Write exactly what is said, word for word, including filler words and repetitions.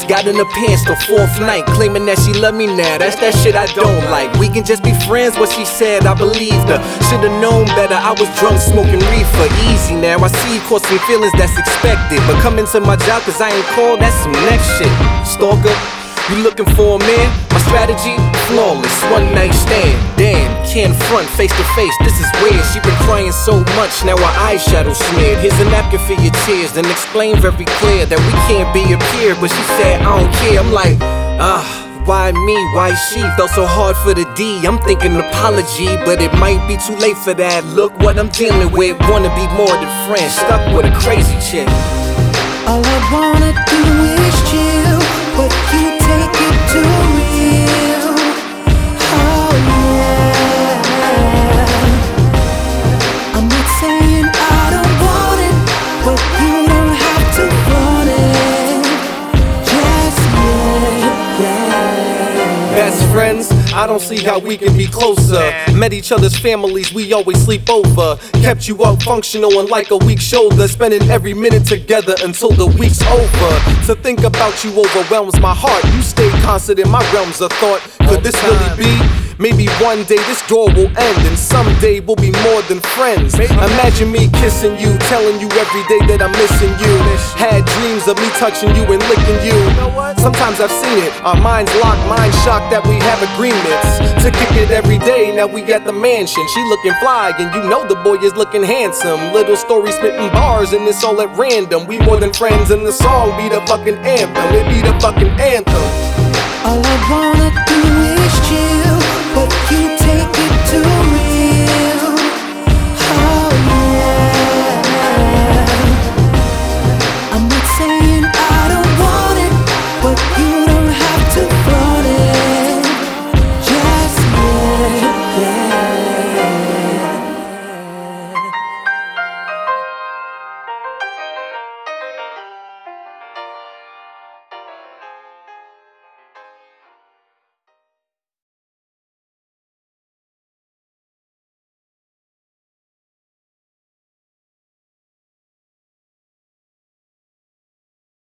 Got in her pants the fourth night, claiming that she love me now. That's that shit I don't like. We can just be friends, what she said, I believed her. Should've known better, I was drunk smoking reefer. Easy now, I see you caught some feelings that's expected, but come into my job cause I ain't called, that's some next shit. Stalker, you looking for a man? My strategy? Flawless, one night stand. Damn, can't front face to face, this is weird. She been crying so much, now her eyeshadow smeared. Here's a napkin for your tears, then explain very clear that we can't be a peer. But she said, I don't care, I'm like, ah, why me, why she? Felt so hard for the D, I'm thinking apology, but it might be too late for that. Look what I'm dealing with, wanna be more than friends, stuck with a crazy chick. All I wanna do is chill, but you take it too real. Oh yeah. I'm not saying I don't want it, but you don't have to want it. Just yeah, yeah. Best friends? I don't see how we can be closer. Met each other's families, we always sleep over. Kept you up functional and like a weak shoulder, spending every minute together until the week's over. To think about you overwhelms my heart. You stay constant in my realms of thought. Could this really be? Maybe one day this door will end and someday we'll be more than friends. Imagine me kissing you, telling you every day that I'm missing you. Had dreams of me touching you and licking you. Sometimes I've seen it, our minds locked, mind shocked that we have agreements to kick it every day. Now we at the mansion, she looking fly and you know the boy is looking handsome. Little story spitting bars and it's all at random. We more than friends and the song be the fucking anthem. It be the fucking anthem. All I wanna do is chill, but you take